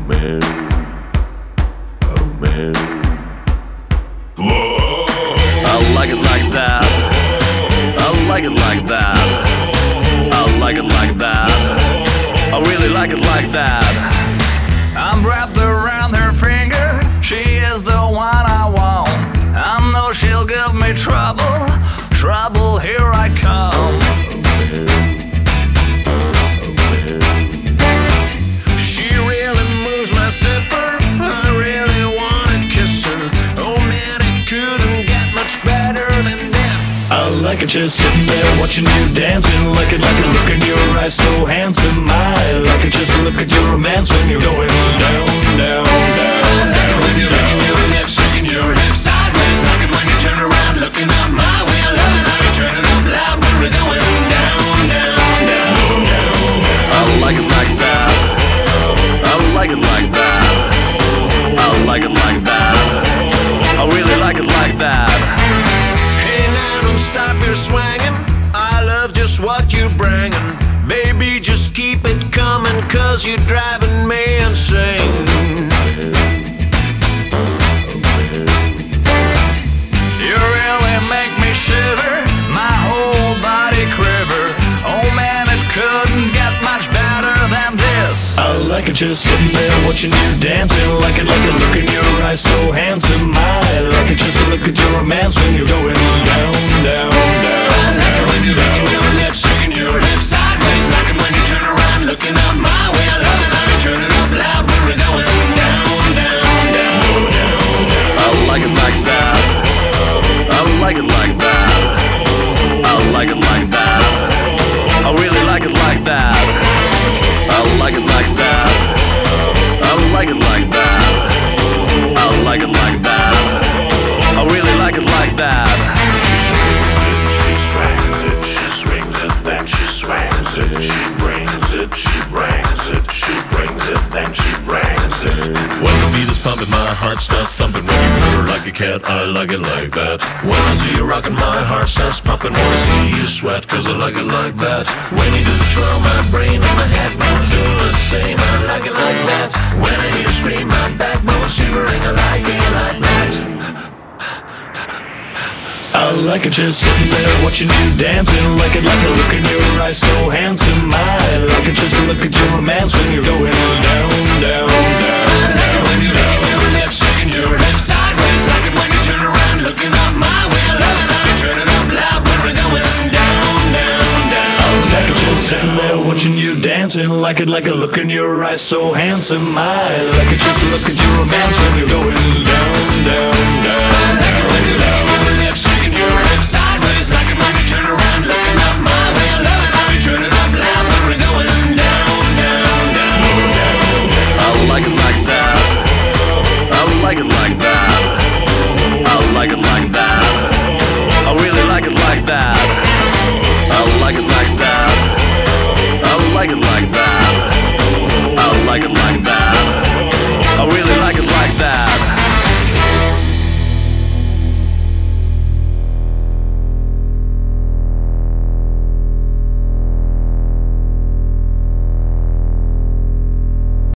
man, oh man. Whoa. I like it like that. I like it like that. I like it like that. I really like it like that. I'm wrapped around her finger. She is the one I want. I know she'll give me trouble. Trouble, here I come. She really moves my zipper. I really wanna kiss her. Oh man, it couldn't get much better than this. I like it just sitting there watching you dancing. Like it look in your eyes so handsome. I like it just to look at your romance when you're going down, down, down, down. When you're licking your lips, shaking your hips sideways. Like it when you turn around looking up my way. I love it how you turn it up loud when we're going down, down, down, down. I like it like that. I like it like that. I like it like that. I really like it like that. Hey now, don't stop your swinging. I love just what you're bringing. Baby, just keep it coming, 'cause you're driving me insane. You really make me shiver, my whole body quiver. Oh man, it couldn't get much better than this. I like it just sitting there watching you dancing. Like it look in your eyes so handsome. I like it just to look at your romance when you're going down, down, down. I like it when you're licking your lips, shaking your hips sideways. Like it when you turn around looking up my way. I love it how you turn it up loud when we're going down, down, down, down. I like it like that. I like it like that. I like it like that. I really like it like that. I like it like that. I like it like that. I like it like that. I really like it like that. She swings it, she swings it, then she swings it. She brings it, she brings it, she brings it, then she brings it. When the beat is pumping, my heart starts thumping. When you purr like a cat, I like it like that. When I see you rocking, my heart starts pumping. Wanna see you sweat, 'cause I like it like that. When you do the twirl, my brain and my head bones do the same. I like it like that. When I hear you scream, my backbone shivering. I like it like that. I like it just sitting there watching you dancing. Like it look in your eyes so handsome. I like it just to look at your romance when you're going down, down, down. I like it when you're licking your lips, shaking your hips sideways. Like it when you turn around looking up my way. I love it how you turn it up loud when we're going down, down, down. I like it just sitting there watching you dancing. Like it look in your eyes so handsome. I like it just to look at your romance when you're going down, down, down.